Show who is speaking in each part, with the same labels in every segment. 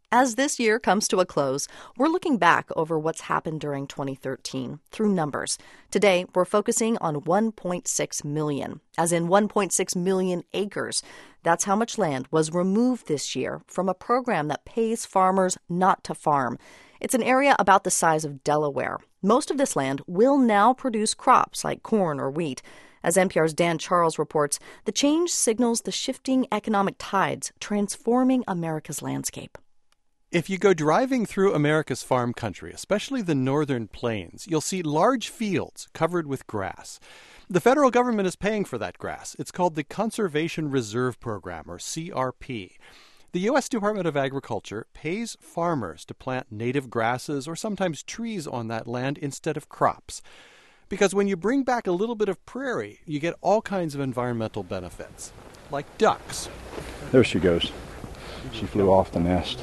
Speaker 1: As this year comes to a close, we're looking back over what's happened during 2013 through numbers. Today, we're focusing on 1.6 million, as in 1.6 million acres. That's how much land was removed this year from a program that pays farmers not to farm. It's an area about the size of Delaware. Most of this land will now produce crops like corn or wheat. As NPR's Dan Charles reports, the change signals the shifting economic tides transforming America's landscape.
Speaker 2: If you go driving through America's farm country, especially the northern plains, you'll see large fields covered with grass. The federal government is paying for that grass. It's called the Conservation Reserve Program, or CRP. The U.S. Department of Agriculture pays farmers to plant native grasses or sometimes trees on that land instead of crops. Because when you bring back a little bit of prairie, you get all kinds of environmental benefits, like ducks.
Speaker 3: There she goes. She flew off the nest.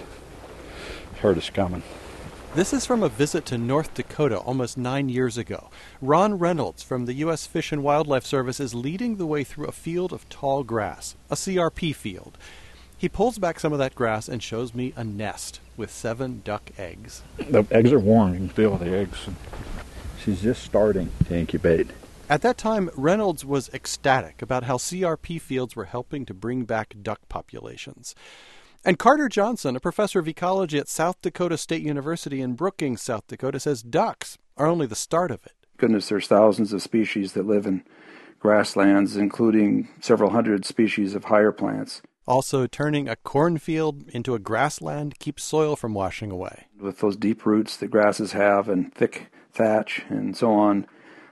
Speaker 3: Heard us coming.
Speaker 2: This is from a visit to North Dakota almost 9 years ago. Ron Reynolds from the U.S. Fish and Wildlife Service is leading the way through a field of tall grass, a CRP field. He pulls back some of that grass and shows me a nest with 7 duck eggs.
Speaker 3: The eggs are warm. You can feel the eggs. She's just starting to incubate.
Speaker 2: At that time, Reynolds was ecstatic about how CRP fields were helping to bring back duck populations. And Carter Johnson, a professor of ecology at South Dakota State University in Brookings, South Dakota, says ducks are only the start of it.
Speaker 4: Goodness, there's thousands of species that live in grasslands, including several hundred species of higher plants.
Speaker 2: Also, turning a cornfield into a grassland keeps soil from washing away.
Speaker 4: With those deep roots that grasses have and thick thatch and so on,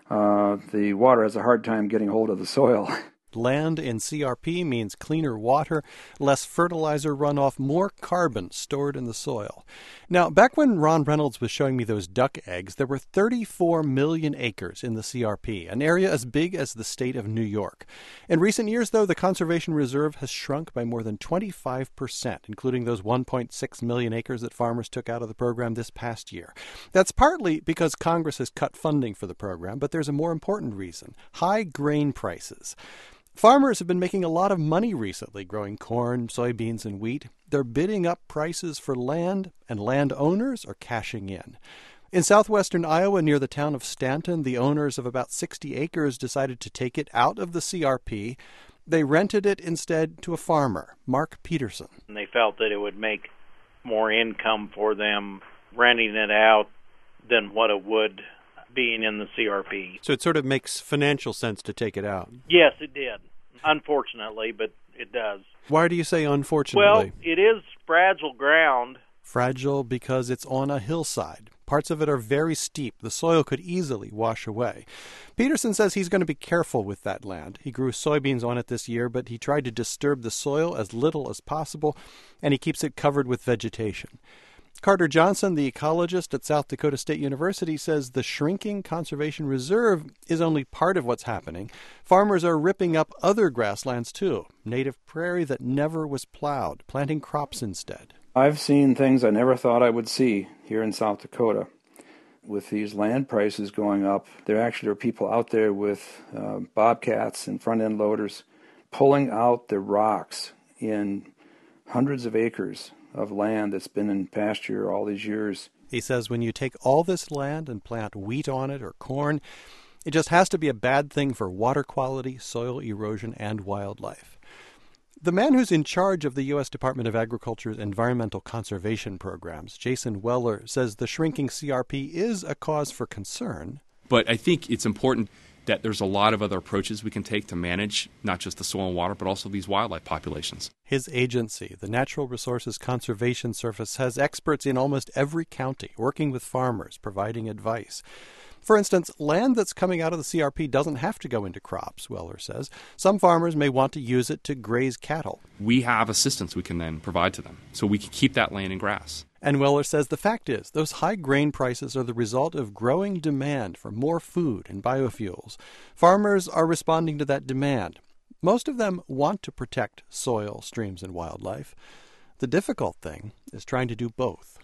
Speaker 4: the water has a hard time getting hold of the soil.
Speaker 2: Land in CRP means cleaner water, less fertilizer runoff, more carbon stored in the soil. Now, back when Ron Reynolds was showing me those duck eggs, there were 34 million acres in the CRP, an area as big as the state of New York. In recent years, though, the Conservation Reserve has shrunk by more than 25%, including those 1.6 million acres that farmers took out of the program this past year. That's partly because Congress has cut funding for the program, but there's a more important reason: high grain prices. Farmers have been making a lot of money recently growing corn, soybeans, and wheat. They're bidding up prices for land, and landowners are cashing in. In southwestern Iowa, near the town of Stanton, the owners of about 60 acres decided to take it out of the CRP. They rented it instead to a farmer, Mark Peterson.
Speaker 5: And they felt that it would make more income for them renting it out than what it would being in the CRP.
Speaker 2: So it sort of makes financial sense to take it out.
Speaker 5: Yes, it did. Unfortunately, but it does.
Speaker 2: Why do you say unfortunately?
Speaker 5: Well, it is fragile ground.
Speaker 2: Fragile because it's on a hillside. Parts of it are very steep. The soil could easily wash away. Peterson says he's going to be careful with that land. He grew soybeans on it this year, but he tried to disturb the soil as little as possible, and he keeps it covered with vegetation. Carter Johnson, the ecologist at South Dakota State University, says the shrinking conservation reserve is only part of what's happening. Farmers are ripping up other grasslands, too, native prairie that never was plowed, planting crops instead.
Speaker 4: I've seen things I never thought I would see here in South Dakota. With these land prices going up, there actually are people out there with bobcats and front-end loaders pulling out the rocks in hundreds of acres of land that's been in pasture all these years.
Speaker 2: He says when you take all this land and plant wheat on it or corn, it just has to be a bad thing for water quality, soil erosion, and wildlife. The man who's in charge of the U.S. Department of Agriculture's environmental conservation programs, Jason Weller, says the shrinking CRP is a cause for concern.
Speaker 6: But I think it's important that there's a lot of other approaches we can take to manage not just the soil and water, but also these wildlife populations.
Speaker 2: His agency, the Natural Resources Conservation Service, has experts in almost every county working with farmers, providing advice. For instance, land that's coming out of the CRP doesn't have to go into crops, Weller says. Some farmers may want to use it to graze cattle.
Speaker 6: We have assistance we can then provide to them, so we can keep that land in grass.
Speaker 2: And Weller says the fact is, those high grain prices are the result of growing demand for more food and biofuels. Farmers are responding to that demand. Most of them want to protect soil, streams, and wildlife. The difficult thing is trying to do both.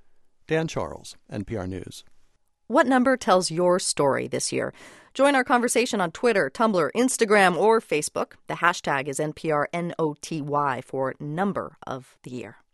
Speaker 2: Dan Charles, NPR News.
Speaker 1: What number tells your story this year? Join our conversation on Twitter, Tumblr, Instagram, or Facebook. The hashtag is NPRNOTY for Number of the Year.